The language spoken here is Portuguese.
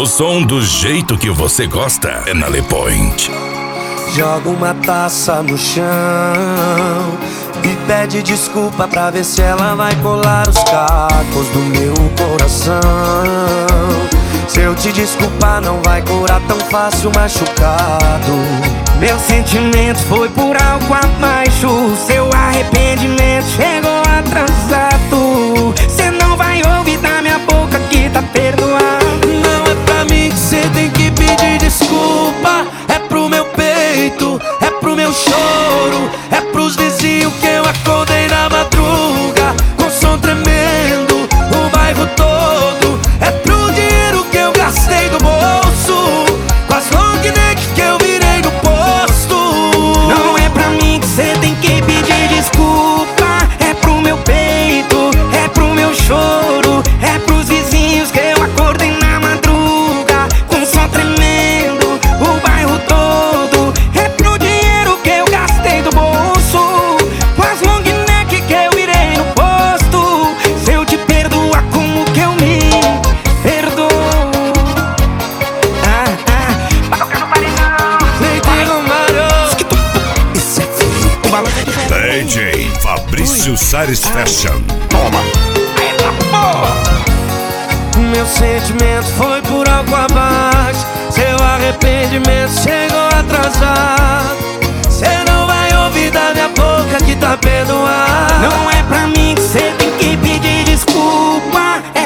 O som do jeito que você gosta é na Le Point. Joga uma taça no chão e pede desculpa pra ver se ela vai colar os cacos do meu coração. Se eu te desculpar não vai curar tão fácil o machucado. Meu sentimento foi por algo abaixo. Seu arrependimento chegou atrasado. Cê não vai ouvir da minha boca que tá perdoado. Não é pra mim que cê tem que pedir desculpa. É pro meu peito, é pro meu choro, é pros vizinhos que eu acordei na madruga com som tremendo, o bairro todo. É pro dinheiro que eu gastei do bolso, com as long neck que eu virei no posto. Não é pra mim que cê tem que pedir desculpa. É pro meu peito, é pro meu choro, é pros vizinhos que eu acordei na madruga com som tremendo, o bairro todo. É pro dinheiro que eu gastei do bolso, com as long neck que eu virei no posto. Se eu te perdoar, como que eu me perdoo? DJ Fabrício Sares Fashion. Toma. Meu sentimento foi por algo abaixo. Seu arrependimento chegou atrasado. Cê não vai ouvir da minha boca que tá perdoado. Não é pra mim que cê tem que pedir desculpa. É